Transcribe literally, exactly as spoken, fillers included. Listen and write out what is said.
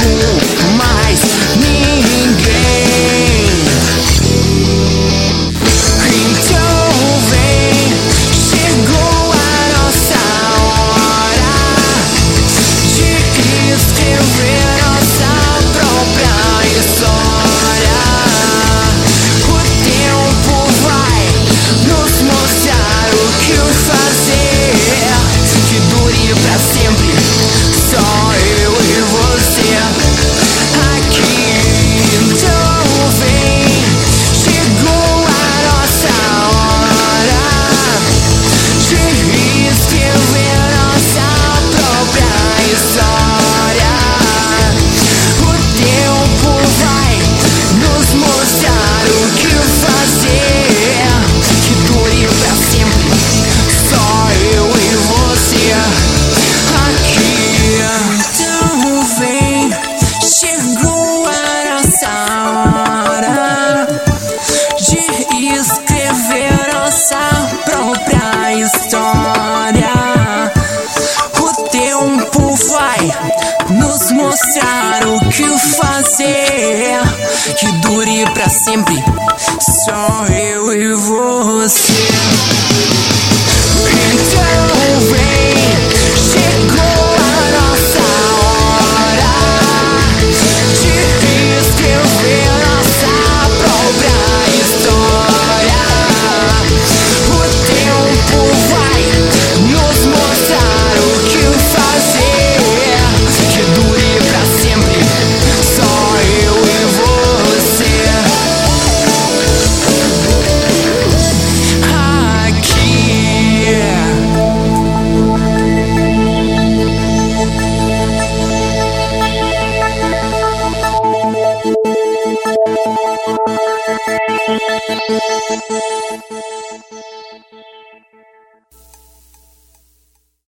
mais ninguém. Então vem, chegou a nossa hora de escrever nossa própria história. O tempo vai nos mostrar o que fazer, que dure pra sempre, só eu e você aqui. Então vem, chegou a nossa hora de escrever nossa própria história. O tempo vai nos mostrar o que fazer, que dure pra sempre, só eu e você aqui. Então vem, chegou a nossa hora de escrever nossa própria história. O tempo vai nos mostrar o que fazer, que dure pra sempre, só eu e você.